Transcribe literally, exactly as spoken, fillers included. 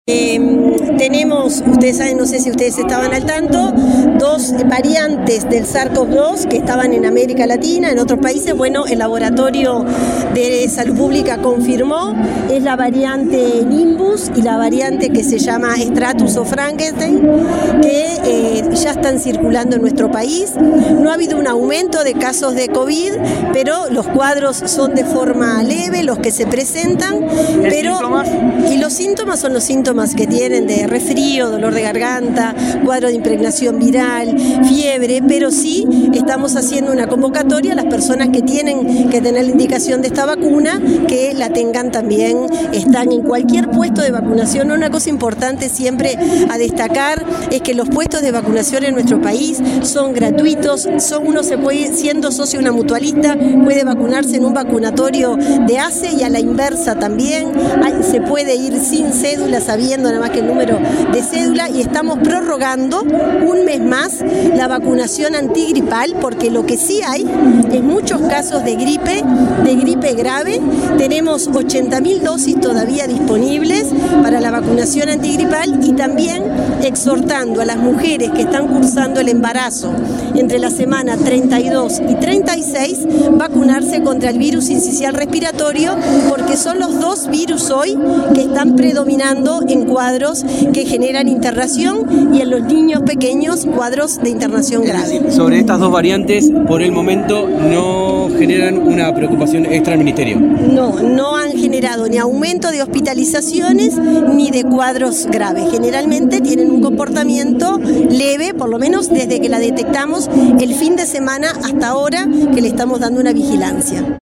Eh, tenemos, ustedes saben, no sé si ustedes estaban al tanto, dos variantes del SARS-CoV dos que estaban en América Latina, en otros países. Bueno, el Laboratorio de Salud Pública confirmó, es la variante Nimbus y la variante que se llama Stratus o Frankenstein, que eh, ya están circulando en nuestro país. No ha habido un aumento de casos de COVID, pero los cuadros son de forma leve, los que se presentan. ¿Y pero síntomas? Y los síntomas son los síntomas que tienen de resfrío, dolor de garganta, cuadro de impregnación viral, fiebre, pero sí estamos haciendo una convocatoria a las personas que tienen que tener la indicación de esta vacuna, que la tengan también. Están en cualquier puesto de vacunación. Una cosa importante siempre a destacar es que los puestos de vacunación en nuestro país son gratuitos, son uno se puede, siendo socio de una mutualista, puede vacunarse en un vacunatorio de A C E y a la inversa también. Hay, se puede ir sin cédula, sabiendo nada más que el número de cédula, y estamos prorrogando un mes más la vacunación antigripal, porque lo que sí hay es muchos casos de gripe, de gripe grave. Tenemos ochenta mil dosis todavía disponibles para la vacunación antigripal, y también exhortando a las mujeres que están cursando el embarazo entre la semana treinta y dos y treinta y seis vacunarse contra el virus sincicial respiratorio, porque son los dos virus hoy que están predominando en cuadros que generan internación, y en los niños pequeños cuadros de internación grave. Sobre estas dos variantes, por el momento no generan una preocupación extra al Ministerio. No, no han generado ni aumento de hospitalizaciones ni de cuadros graves. Generalmente tienen un comportamiento leve, por lo menos desde que la detectamos el fin de semana hasta ahora, que le estamos dando una vigilancia.